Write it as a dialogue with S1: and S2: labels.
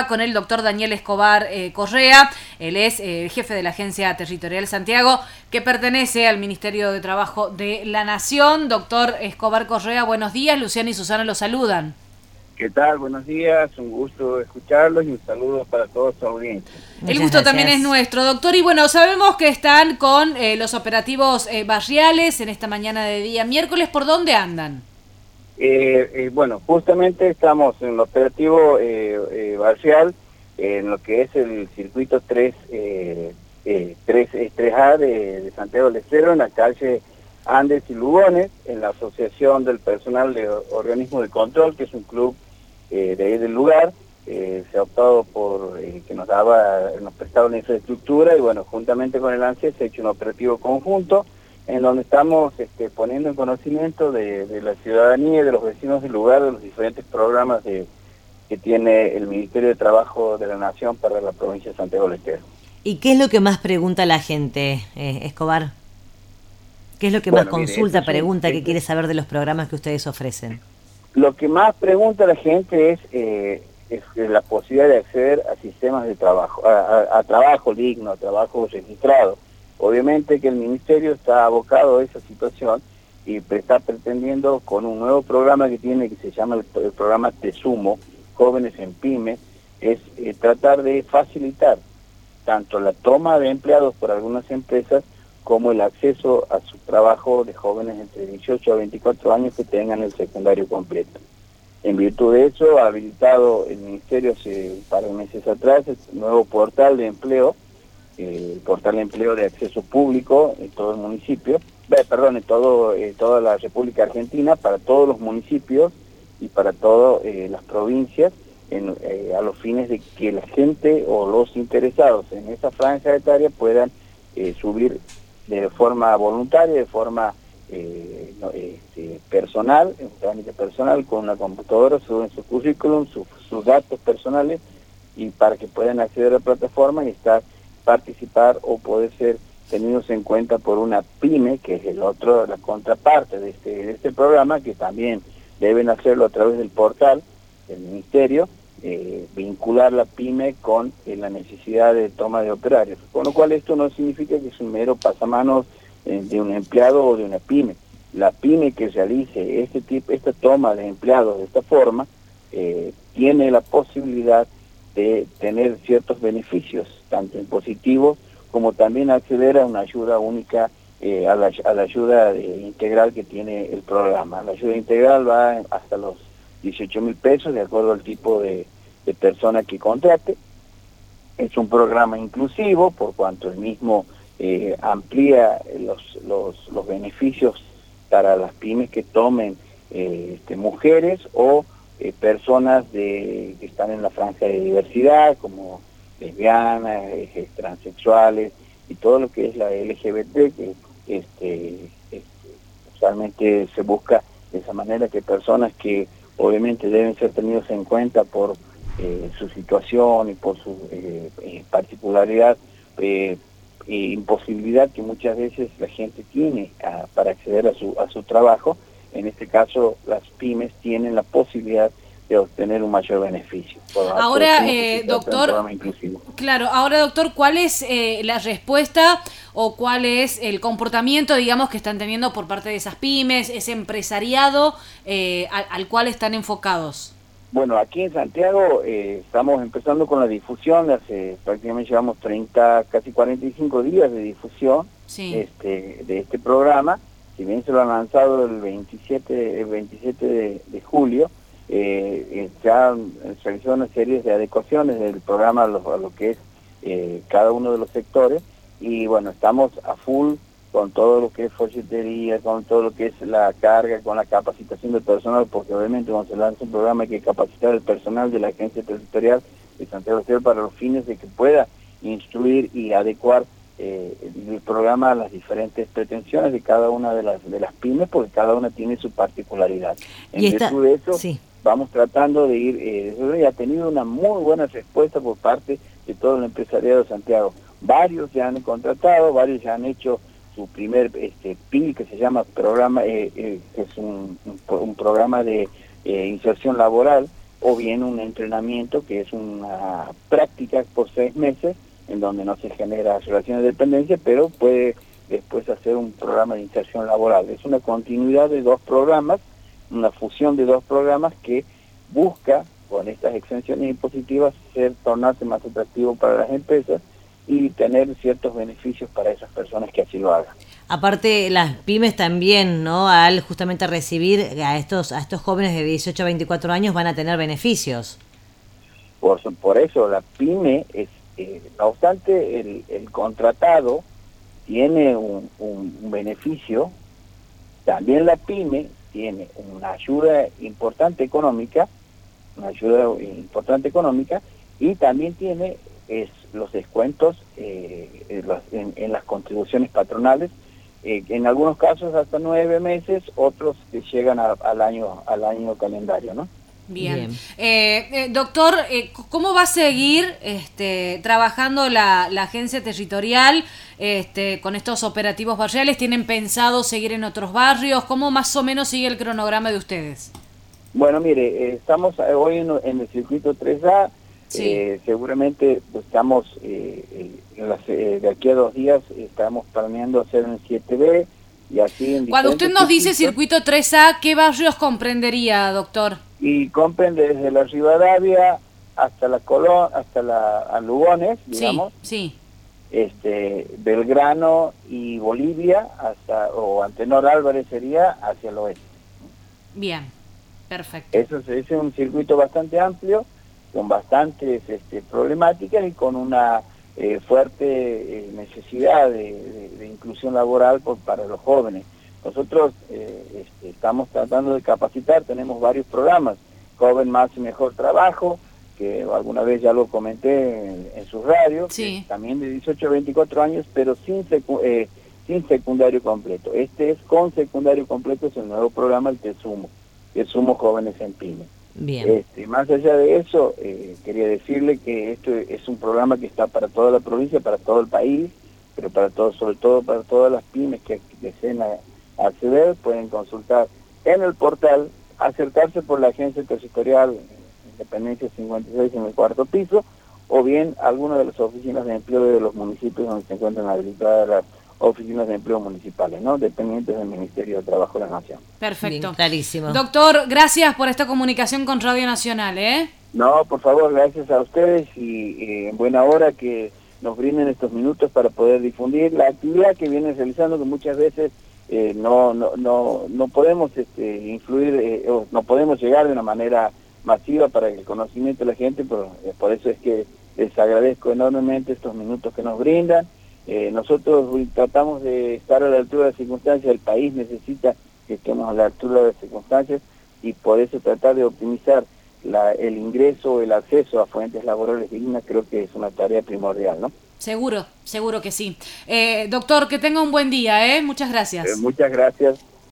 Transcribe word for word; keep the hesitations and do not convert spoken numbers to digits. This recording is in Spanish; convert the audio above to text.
S1: Con el doctor Daniel Escobar eh, Correa. Él es eh, el jefe de la Agencia Territorial Santiago, que pertenece al Ministerio de Trabajo de la Nación. Doctor Escobar Correa, buenos días. Luciana y Susana los saludan.
S2: ¿Qué tal? Buenos días, un gusto escucharlos y un saludo para toda su audiencia.
S1: Muchas el gusto gracias. También es nuestro, doctor. Y bueno, sabemos que están con eh, los operativos eh, barriales en esta mañana de día miércoles. ¿Por dónde andan?
S2: Eh, eh, bueno, justamente estamos en el operativo eh, eh, barrial, eh, en lo que es el circuito tres, eh, eh, tres, tres A de, de Santiago del Estero, en la calle Andes y Lugones, en la Asociación del Personal de Organismos de Control, que es un club eh, de ahí del lugar. Eh, se ha optado por eh, que nos daba, nos prestaba una infraestructura y bueno, juntamente con el ANSES se ha hecho un operativo conjunto en donde estamos este, poniendo en conocimiento de, de la ciudadanía y de los vecinos del lugar de los diferentes programas de, que tiene el Ministerio de Trabajo de la Nación para la provincia de Santiago del Estero.
S3: ¿Y qué es lo que más pregunta la gente, eh, Escobar? ¿Qué es lo que
S2: bueno,
S3: más consulta,
S2: mire,
S3: pregunta,
S2: este,
S3: que quiere saber de los programas que ustedes ofrecen?
S2: Lo que más pregunta la gente es, eh, es la posibilidad de acceder a sistemas de trabajo, a, a, a trabajo digno, a trabajo registrado. Obviamente que el Ministerio está abocado a esa situación y está pretendiendo con un nuevo programa que tiene, que se llama el, el programa Te Sumo, Jóvenes en Pymes, es eh, tratar de facilitar tanto la toma de empleados por algunas empresas como el acceso a su trabajo de jóvenes entre dieciocho a veinticuatro años que tengan el secundario completo. En virtud de eso, ha habilitado el Ministerio hace un par de meses atrás el nuevo portal de empleo, el portal de empleo de acceso público en todo el municipio, eh, perdón, en todo, eh, toda la República Argentina, para todos los municipios y para todas eh, las provincias, en, eh, a los fines de que la gente o los interesados en esa franja etaria puedan eh, subir de forma voluntaria, de forma eh, no, este, personal, en trámite personal, con una computadora, suben su currículum, su, sus datos personales, y para que puedan acceder a la plataforma y estar participar o poder ser tenidos en cuenta por una pyme, que es el otro, la contraparte de este, de este programa, que también deben hacerlo a través del portal del Ministerio, eh, vincular la pyme con eh, la necesidad de toma de operarios. Con lo cual esto no significa que es un mero pasamanos eh, de un empleado o de una pyme. La pyme que realice este tipo, esta toma de empleados de esta forma, eh, tiene la posibilidad de tener ciertos beneficios, tanto impositivos como también acceder a una ayuda única, eh, a, la, a la ayuda eh, integral que tiene el programa. La ayuda integral va hasta los dieciocho mil pesos, de acuerdo al tipo de, de persona que contrate. Es un programa inclusivo, por cuanto el mismo eh, amplía los, los, los beneficios para las pymes que tomen eh, este, mujeres o Eh, personas de, que están en la franja de diversidad, como lesbianas, eh, transexuales y todo lo que es la L G B T, que este, este, usualmente se busca de esa manera que personas que obviamente deben ser tenidos en cuenta por eh, su situación y por su eh, eh, particularidad, eh, e imposibilidad que muchas veces la gente tiene a, para acceder a su, a su trabajo. En este caso, las pymes tienen la posibilidad de obtener un mayor beneficio.
S1: Ahora, eh, doctor, claro, ahora, doctor, ¿cuál es eh, la respuesta o cuál es el comportamiento, digamos, que están teniendo por parte de esas pymes, ese empresariado eh, al, al cual están enfocados?
S2: Bueno, aquí en Santiago eh, estamos empezando con la difusión, hace prácticamente llevamos treinta, casi cuarenta y cinco días de difusión sí. este, de este programa. Si bien se lo han lanzado el veintisiete, el veintisiete de, de julio, eh, se han realizado una serie de adecuaciones del programa a lo, a lo que es eh, cada uno de los sectores, y bueno, estamos a full con todo lo que es folletería, con todo lo que es la carga, con la capacitación del personal, porque obviamente cuando se lanza un programa hay que capacitar al personal de la Agencia Territorial de Santiago del Estero para los fines de que pueda instruir y adecuar Eh, el programa a las diferentes pretensiones de cada una de las de las pymes, porque cada una tiene su particularidad. En
S3: y esta,
S2: virtud de eso,
S3: sí.
S2: vamos tratando de ir, eh, y ha tenido una muy buena respuesta por parte de todo el empresariado de Santiago. Varios ya han contratado, varios ya han hecho su primer este, P I L, que se llama programa, eh, eh, que es un, un, un programa de eh, inserción laboral, o bien un entrenamiento que es una práctica por seis meses en donde no se genera relaciones de dependencia, pero puede después hacer un programa de inserción laboral. Es una continuidad de dos programas, una fusión de dos programas que busca, con estas exenciones impositivas, ser, tornarse más atractivo para las empresas y tener ciertos beneficios para esas personas que así lo hagan.
S3: Aparte, las pymes también, ¿no? Al justamente recibir a estos a estos jóvenes de dieciocho a veinticuatro años van a tener beneficios.
S2: Por, por eso la pyme es, eh, no obstante, el, el contratado tiene un, un, un beneficio, también la pyme tiene una ayuda importante económica, una ayuda importante económica, y también tiene es, los descuentos eh, en, las, en, en las contribuciones patronales, eh, en algunos casos hasta nueve meses, otros que llegan a, al año al año calendario, ¿no?
S1: Bien. Bien. Eh, eh, doctor, eh, ¿cómo va a seguir este, trabajando la, la agencia territorial este, con estos operativos barriales? ¿Tienen pensado seguir en otros barrios? ¿Cómo más o menos sigue el cronograma de ustedes?
S2: Bueno, mire, eh, estamos hoy en, en el circuito tres A, sí. eh, seguramente pues, estamos, eh, en las, eh, de aquí a dos días estamos planeando hacer un siete B y así en
S1: Cuando usted nos dice circuito tres A, ¿qué barrios comprendería, doctor?
S2: Y comprende desde la Rivadavia hasta la Colón, hasta la a Lugones, digamos.
S1: Sí, sí.
S2: Este, Belgrano y Bolivia, hasta, o Antenor Álvarez sería hacia el oeste.
S1: Bien, perfecto.
S2: Eso es, es un circuito bastante amplio, con bastantes este, problemáticas y con una eh, fuerte eh, necesidad de, de, de inclusión laboral por, para los jóvenes. Nosotros eh, este, estamos tratando de capacitar, tenemos varios programas, Joven Más y Mejor Trabajo, que alguna vez ya lo comenté en, en su radio,
S1: sí.
S2: También de dieciocho a veinticuatro años, pero sin, secu eh, sin secundario completo. Este es con secundario completo, es el nuevo programa, el Te Sumo, Te Sumo Jóvenes en Pyme.
S3: Bien.
S2: Este, más allá de eso, eh, quería decirle que esto es un programa que está para toda la provincia, para todo el país, pero para todo, sobre todo para todas las pymes que deseen a, acceder, pueden consultar en el portal, acercarse por la agencia territorial Independencia cincuenta y seis en el cuarto piso, o bien alguna de las oficinas de empleo de los municipios donde se encuentran habilitadas las oficinas de empleo municipales, ¿no? Dependientes del Ministerio de Trabajo de la Nación.
S1: Perfecto.
S3: Bien, clarísimo.
S1: Doctor, gracias por esta comunicación con Radio Nacional, ¿eh?
S2: No, por favor, gracias a ustedes y eh, en buena hora que nos brinden estos minutos para poder difundir la actividad que vienen realizando, que muchas veces eh, no, no, no, no podemos este, influir, eh, o no podemos llegar de una manera masiva para el conocimiento de la gente, pero eh, por eso es que les agradezco enormemente estos minutos que nos brindan. Eh, nosotros tratamos de estar a la altura de las circunstancias, el país necesita que estemos a la altura de las circunstancias y por eso tratar de optimizar la, el ingreso, el acceso a fuentes laborales dignas, creo que es una tarea primordial, ¿no?
S1: Seguro, seguro que sí. Eh, doctor, que tenga un buen día, ¿eh? Muchas gracias.
S2: Eh, muchas gracias.